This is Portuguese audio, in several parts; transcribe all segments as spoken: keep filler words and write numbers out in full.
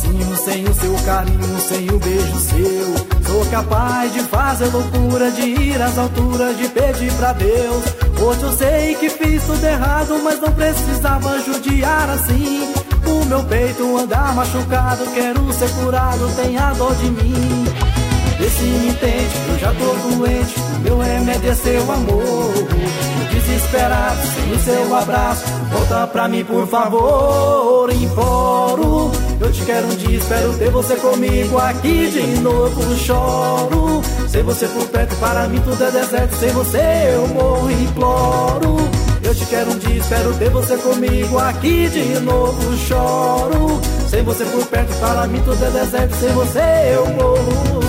sozinho, sem o seu carinho, sem o beijo seu. Sou capaz de fazer loucura, de ir às alturas, de pedir pra Deus. Hoje eu sei que fiz tudo errado, mas não precisava judiar assim. O meu peito anda machucado, quero ser curado, tenha dó de mim. Vê se me entende, eu já tô doente, o meu remédio é seu amor. Desesperado, sem o seu abraço, volta pra mim por favor, imploro. Eu te quero um dia, espero ter você comigo aqui de novo, choro. Sem você por perto, para mim tudo é deserto, sem você eu morro, imploro. Eu te quero um dia, espero ter você comigo aqui de novo, choro. Sem você por perto, para mim tudo é deserto, sem você eu morro.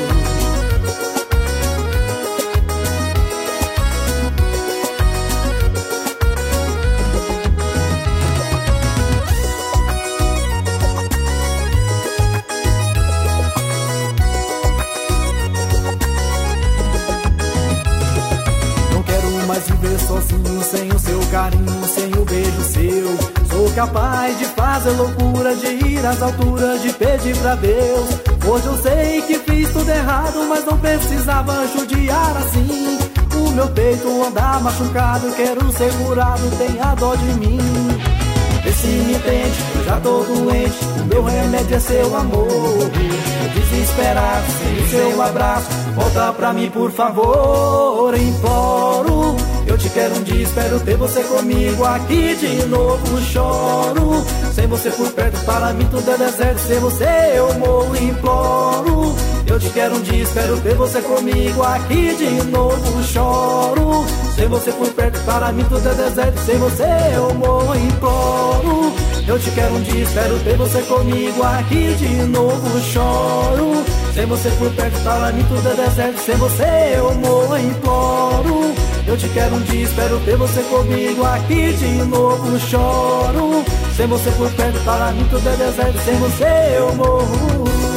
Mas viver sozinho, sem o seu carinho, sem o beijo seu. Sou capaz de fazer loucura, de ir às alturas, de pedir pra Deus. Hoje eu sei que fiz tudo errado, mas não precisava judiar assim. O meu peito anda machucado, quero ser curado, tenha dó de mim. Vê se me entende, eu já tô doente, o meu remédio é seu amor. Desesperado, sem o seu abraço, volta pra mim por favor, imploro. Eu te quero um dia, espero ter você comigo aqui de novo, choro. Sem você por perto, para mim tudo é deserto, sem você eu morro, imploro. Eu te quero um dia, espero ter você comigo aqui de novo, choro. Sem você por perto, para mim tudo é deserto, sem você eu morro, imploro. Eu te quero um dia, espero ter você comigo aqui de novo, choro. Sem você por perto, para mim tudo é deserto, sem você eu morro, imploro. Eu te quero um dia, espero ter você comigo aqui de novo, choro. Sem você por perto, para mim tudo é deserto, sem você eu morro.